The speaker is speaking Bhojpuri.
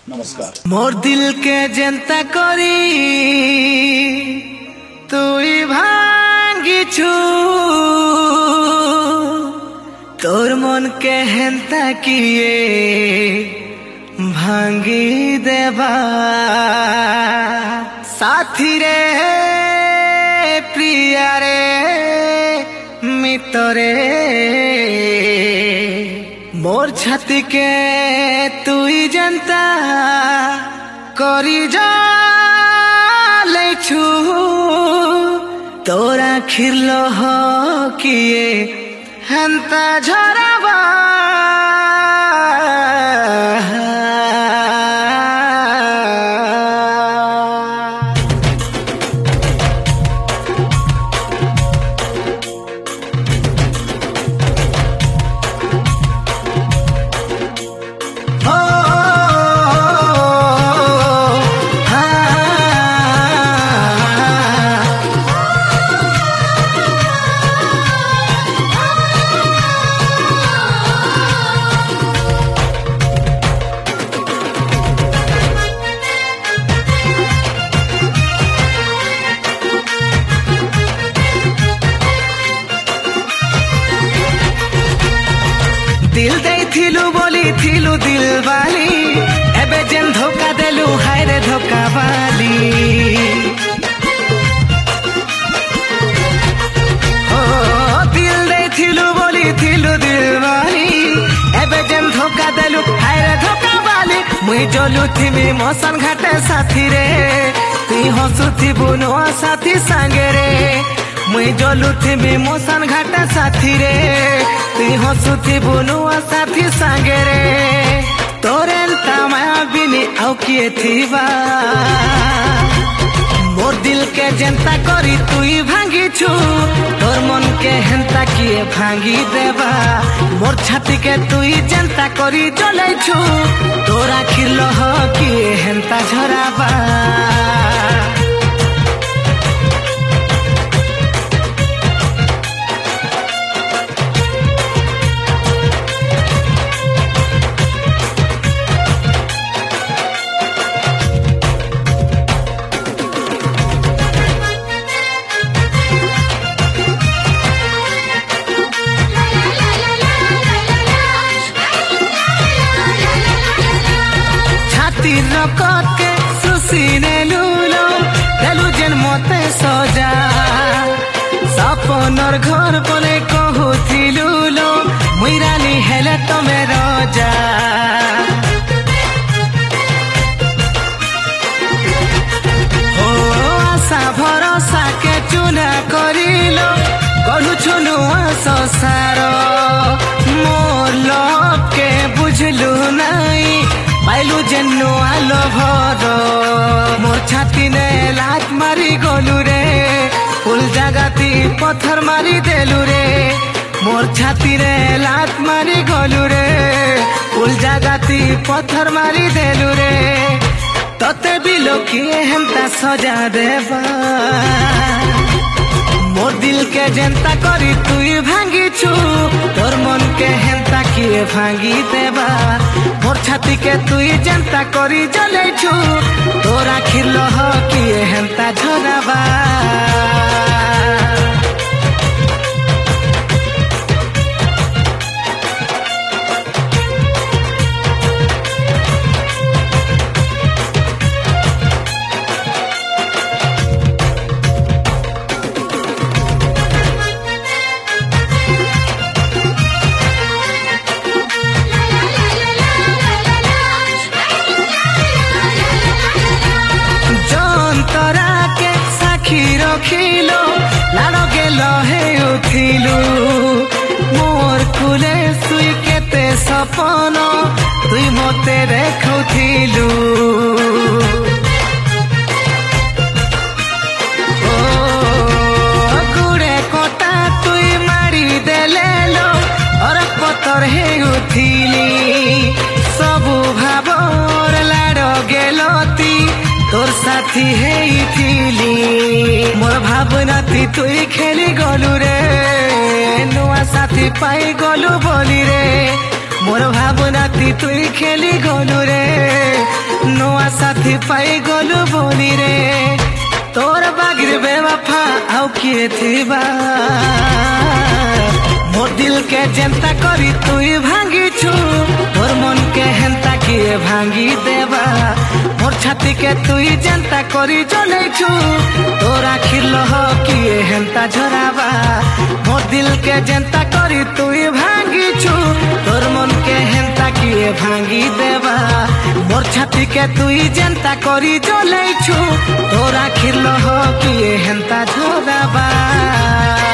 नमस्कार। मोर दिल के जनता करी तुई भांगी छु तोर मन के हेंता किए भांगी देवा साथी रे प्रिया रे मितरे मोर छाती के तुई जनता करी जा छु तोरा खिरलो हो किए हंता झरावा दिल दे थिलु बोली थिलु दिल वाली एबे जेन धोखा देलु हाय रे धोखा वाली ओ दिल दे थिलु बोली थिलु दिल वाली एबे जेन धोखा देलु हाय रे धोखा वाली मुई जलु थिमी मसन घाटे साथी रे तुई हसुथी बुनो साथी संगे रे मुई जलु थिमी मसन घाटे साथी रे तुई हसुथी बुनुआ साथी संगे रे तोरे माया बिनी आउ किए थीबा मोर दिल के जनता करी तुई भांगी छु तोर मन के हेंता किए भांगी देवा मोर छाती के तुई जनता करी जले छु तोरा खिलो हो किए हेंता झराबा रकत के सुसीने लूलो देलु जेन मते सजा सपनर घर बोले कहूथिलु लो मुइरानी हेले तमे रजा ओ आशा भरोसा के चुना करिलो गढ़ु छुनु संसार मोर लोभ के बुझलु नहीं पाइलु जेन्नो आलो भर मोर छाती ने लात मारी गलु रे फुल जगाती पत्थर मारी देलु रे मोर छाती रे लात मारी गलु रे फुल जगाती पत्थर मारी देलु रे तते भी लोकिए हेंता सजा देवा मोर दिल के जनता करी तुई भांगी छु तोर मन के हेंता किए भांगी देवा मोर छाती के तुई जनता करी जले छु तोरा खिलो हो किए हेंता झराबा रखिलो लाड़ गेलो हे उठिलु मोर कुले सुई केते सपन तुई मते देखुथिलु ओ गुड़े कोटा तुई मारी देलेलो और पतर हे उठिली सबु भाबर लाड़ गेलती तोर साथी हे थिली मोर भावना तुई खेली गलु रे नुआ साथी पाई गलु बोली रे मोर भावना तुई खेली गलु रे साथी पाई गलु बोली रे तोर बागिर बेवफा आउ किए थीबा मोर दिल के जनता करी तुई भांगी छु मोर मन के हेंता किए भांगी देवा मोर छाती के तुई जनता करी जनै छु तोर आखिर लह किए हेंता झरावा मोर दिल के जनता करी तुई भांगी छु तोर मन के हेंता किए भांगी देवा मोर छाती के तुई जनता करी जनै छु तोर आखिर लह किए हेंता झरावा।